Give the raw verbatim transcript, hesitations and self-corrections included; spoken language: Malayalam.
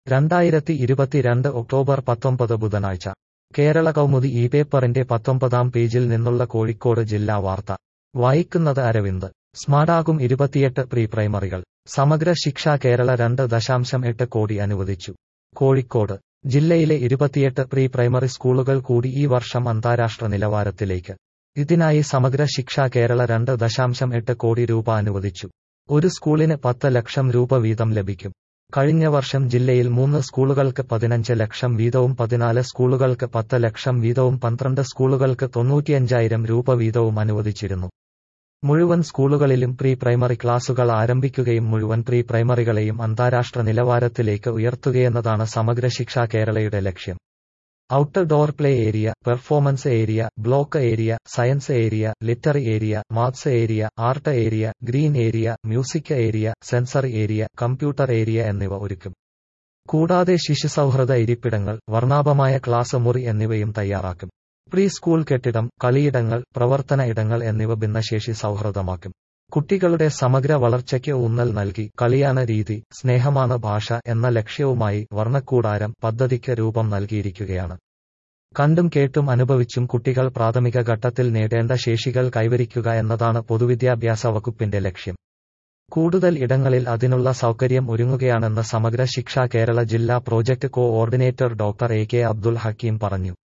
രണ്ടായിരത്തി ഇരുപത്തിരണ്ട് ഒക്ടോബർ പത്തൊമ്പത് ബുധനാഴ്ച കേരള കൗമുദി ഈ പേപ്പറിന്റെ പത്തൊമ്പതാം പേജിൽ നിന്നുള്ള കോഴിക്കോട് ജില്ലാ വാർത്ത വായിക്കുന്നത് അരവിന്ദ്. സ്മാർട്ടാകും ഇരുപത്തിയെട്ട് പ്രീ പ്രൈമറികൾ. സമഗ്ര ശിക്ഷ കേരള രണ്ട് ദശാംശം എട്ട് കോടി അനുവദിച്ചു. കോഴിക്കോട് ജില്ലയിലെ ഇരുപത്തിയെട്ട് പ്രീ പ്രൈമറി സ്കൂളുകൾ കൂടി ഈ വർഷം അന്താരാഷ്ട്ര നിലവാരത്തിലേക്ക്. ഇതിനായി സമഗ്ര ശിക്ഷ കേരള രണ്ട് ദശാംശം എട്ട് കോടി രൂപ അനുവദിച്ചു. ഒരു സ്കൂളിന് പത്ത് ലക്ഷം രൂപ വീതം ലഭിക്കും. കഴിഞ്ഞ വർഷം ജില്ലയിൽ മൂന്ന് സ്കൂളുകൾക്ക് പതിനഞ്ച് ലക്ഷം വീതവും പതിനാല് സ്കൂളുകൾക്ക് പത്ത് ലക്ഷം വീതവും പന്ത്രണ്ട് സ്കൂളുകൾക്ക് തൊണ്ണൂറ്റിയഞ്ചായിരം രൂപ വീതവും അനുവദിച്ചിരുന്നു. മുഴുവൻ സ്കൂളുകളിലും പ്രീ പ്രൈമറി ക്ലാസുകൾ ആരംഭിക്കുകയും മുഴുവൻ പ്രീ പ്രൈമറികളെയും അന്താരാഷ്ട്ര നിലവാരത്തിലേക്ക് ഉയർത്തുകയെന്നതാണ് സമഗ്ര ശിക്ഷ കേരളയുടെ ലക്ഷ്യം. Outdoor play area, performance area, block area, science area, literary area, maths area, art area, green area, music area, sensory area, computer area എന്നിവ ഒരുക്കും. കൂടാതെ ശിശുസൗഹൃദ ഇരിപ്പിടങ്ങൾ, വർണ്ണാഭമായ ക്ലാസ് മുറി എന്നിവയും തയ്യാറാക്കും. പ്രീ സ്കൂൾ കെട്ടിടം, കളിയിടങ്ങൾ, പ്രവർത്തന ഇടങ്ങൾ എന്നിവ ഭിന്നശേഷി സൗഹൃദമാക്കും. കുട്ടികളുടെ സമഗ്ര വളർച്ചയ്ക്ക് ഊന്നൽ നൽകി കളിയാണ് രീതി, സ്നേഹമാണ് ഭാഷ എന്ന ലക്ഷ്യവുമായി വർണ്ണക്കൂടാരം പദ്ധതിക്ക് രൂപം നൽകിയിരിക്കുകയാണ്. കണ്ടും കേട്ടും അനുഭവിച്ചും കുട്ടികൾ പ്രാഥമിക ഘട്ടത്തിൽ നേടേണ്ട ശേഷികൾ കൈവരിക്കുക എന്നതാണ് പൊതുവിദ്യാഭ്യാസ വകുപ്പിന്റെ ലക്ഷ്യം. കൂടുതൽ ഇടങ്ങളിൽ അതിനുള്ള സൗകര്യം ഒരുങ്ങുകയാണെന്ന് സമഗ്ര ശിക്ഷ കേരള ജില്ലാ project coordinator doctor A K Abdul Hakeem പറഞ്ഞു.